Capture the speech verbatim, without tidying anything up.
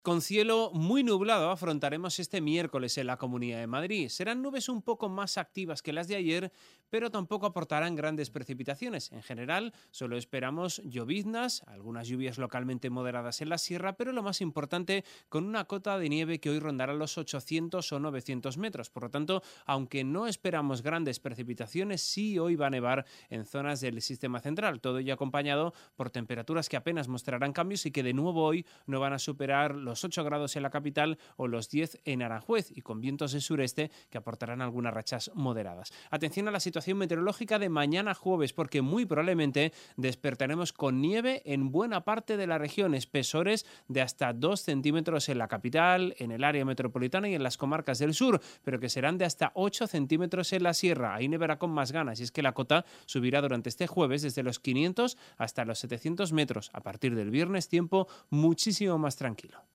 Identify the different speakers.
Speaker 1: Con cielo muy nublado afrontaremos este miércoles en la Comunidad de Madrid. Serán nubes un poco más activas que las de ayer, pero tampoco aportarán grandes precipitaciones. En general, solo esperamos lloviznas, algunas lluvias localmente moderadas en la sierra, pero lo más importante, con una cota de nieve que hoy rondará los ochocientos o novecientos metros. Por lo tanto, aunque no esperamos grandes precipitaciones, sí hoy va a nevar en zonas del sistema central. Todo ello acompañado por temperaturas que apenas mostrarán cambios y que de nuevo hoy no van a superar los los ocho grados en la capital o los diez en Aranjuez, y con vientos de sureste que aportarán algunas rachas moderadas. Atención a la situación meteorológica de mañana jueves, porque muy probablemente despertaremos con nieve en buena parte de la región, espesores de hasta dos centímetros en la capital, en el área metropolitana y en las comarcas del sur, pero que serán de hasta ocho centímetros en la sierra. Ahí nevará con más ganas, y es que la cota subirá durante este jueves desde los quinientos hasta los setecientos metros. A partir del viernes, tiempo muchísimo más tranquilo.